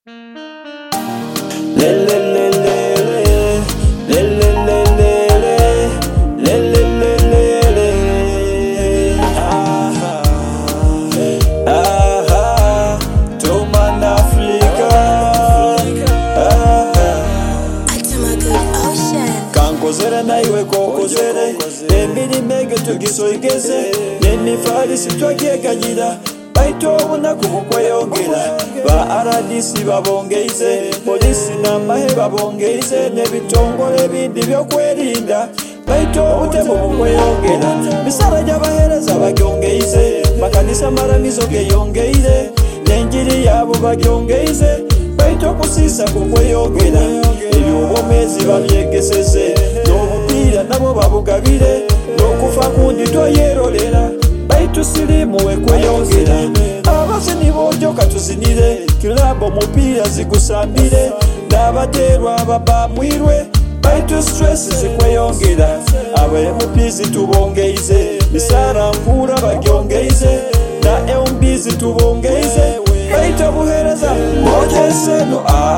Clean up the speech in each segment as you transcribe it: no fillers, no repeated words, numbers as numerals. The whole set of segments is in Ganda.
Naiwe kokozere emirimo ege tugisoigeze n'emifarisi twagyeganyira baito obunaku bukweyongera ba RDC babongeize polisi n'amahe babongeize n'ebitongole ebindi byokwerinda baito obutemu bukweyongera misala gy'abahereza bagyongeize makanisa amalamizo geyongeire n'enjiri yaabo bagyongeize baito okusiisa kukweyongera ebyobwomezi babyegeseze n'obupiira nabo babugabire n'okufa kundi toyerolera baitu sirimu wekweyongera abazini bojoka tuzinire kilabo mupiira zigusambire n'abaterwa babamwirwe baitu stress zikweyongera abemupizi tubongeize misara nkura bagyongeize na eumbizi tubongeize baitu buhereza mojeseno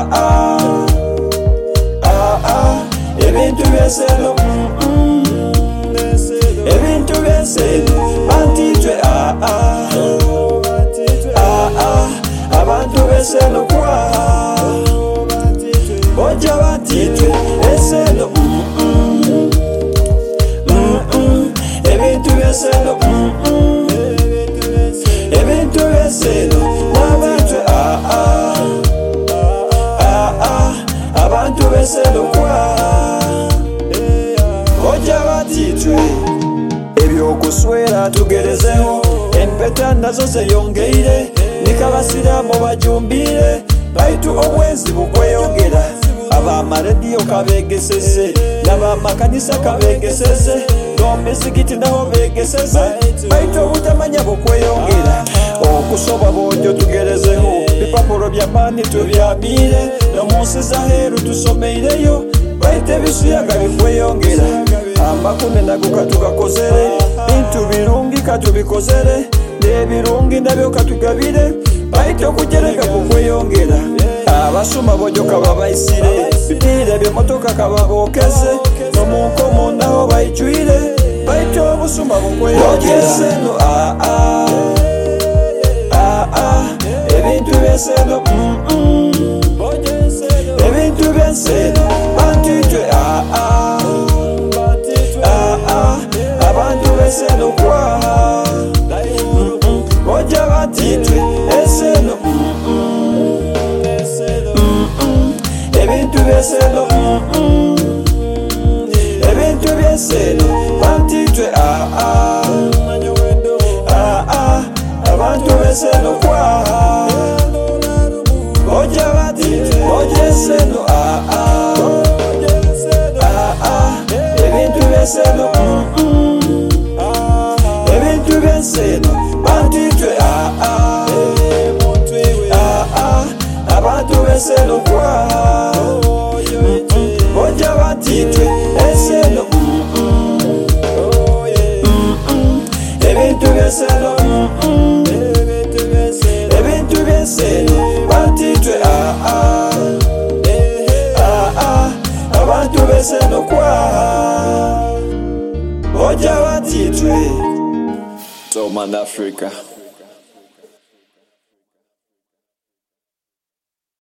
ebintu byeseno ebintu byeseno bantitwe abantu beseno kwa boja bantitwe eseno ebintu byeseno ebintu byeseno n'abantu abantu beseno kwa boja bantitwe ebyokuswera tugerezeho empeta nazo zeyongeire nikabasiramu bajumbire baitu obwezi bukweyongera abamarediyo kabegeseze n'abamakanisa kabegeseze n'omizigiti naho begeseze baitu obutamanya bukweyongera okusoba bojo tugerezeho bipapuro by'amaani tubyamire n'omunsi zaheru tusomeireyo baitu ebisuyaga bikweyongera amakune nago katugakozere bintu birungi katubikozere n'ebirungi nabyo katugabire baitu okujereka kukweyongera abasuma bojoka babaisire bipiira by'emotoka kababokeze n'omunkomo naho baijwire baitu obusuma bukweyongera ebintu byenseno ebintu byenseno bantitwe abantu beseno kwa boja bantitwe eseno ebintu byeseno ebintu byeseno bantitwe abantu beseno kwa boja bantitwe boja eseno ebintu byeseno ebintu byenseno bantitwe abantu beseno kwa boja bantitwe eseno ebintu byeseno ebintu byenseno bantitwe abantu beseno kwa boja bantitwe Toman Africa.